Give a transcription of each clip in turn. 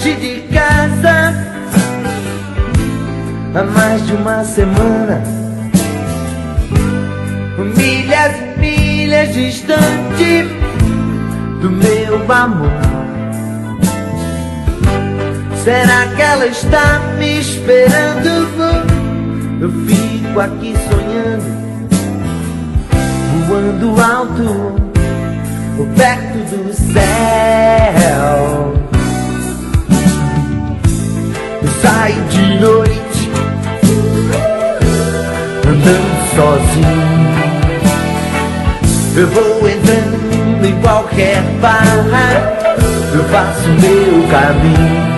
longe de casa há mais de uma semana, milhas e milhas distante do meu amor. Será que ela está me esperando? Eu fico aqui sonhando, voando alto, perto do céu. Eu saio de noite, andando sozinho. Eu vou entrando em qualquer bar, eu faço meu caminho.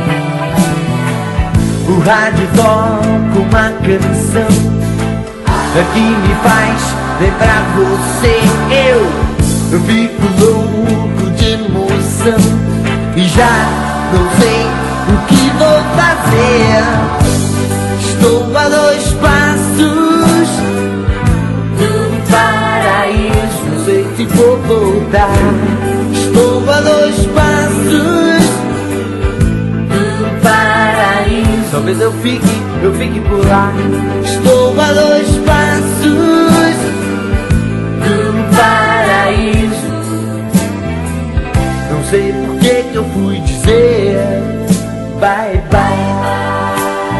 O rádio toca uma canção que me faz lembrar você. Eu fico louco de emoção e já não sei o que vou fazer. Estou a 2 passos do paraíso, não sei se vou voltar. Estou a 2 passos do paraíso, talvez eu fique por lá. Estou a 2 passos do paraíso. Não sei por que eu fui dizer bye bye.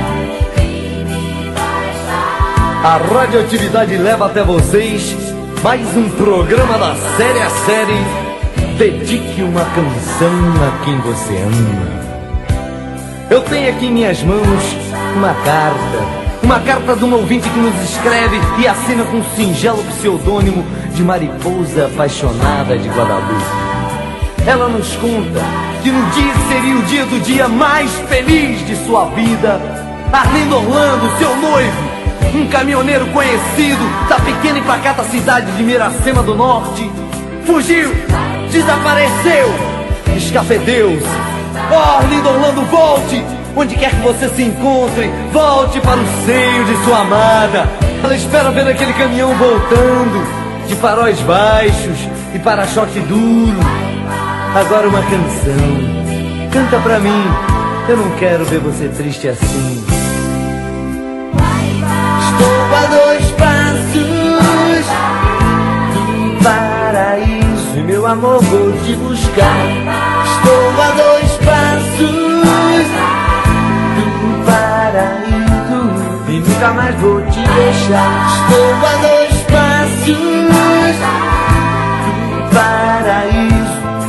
A radioatividade leva até vocês mais um programa da série a série Dedique uma canção a quem você ama. Eu tenho aqui em minhas mãos uma carta de um ouvinte que nos escreve e assina com um singelo pseudônimo de Mariposa Apaixonada de Guadalupe. Ela nos conta que no dia que seria o dia mais feliz de sua vida, Arlindo Orlando, seu noivo, um caminhoneiro conhecido da pequena e pacata cidade de Miracema do Norte, fugiu, desapareceu, escafedeu-se. Oh, Arlindo Orlando, volte! Onde quer que você se encontre, volte para o seio de sua amada. Ela espera ver aquele caminhão voltando, de faróis baixos e para-choque duro. Agora uma canção, canta pra mim, eu não quero ver você triste assim. Estou a 2 passos do paraíso e meu amor vou te buscar. Estou a 2 passos do paraíso e nunca mais vou te deixar. Estou a 2 passos do paraíso.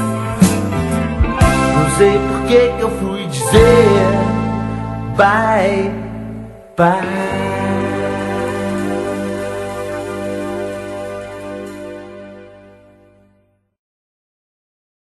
Não sei por que eu fui dizer bye bye.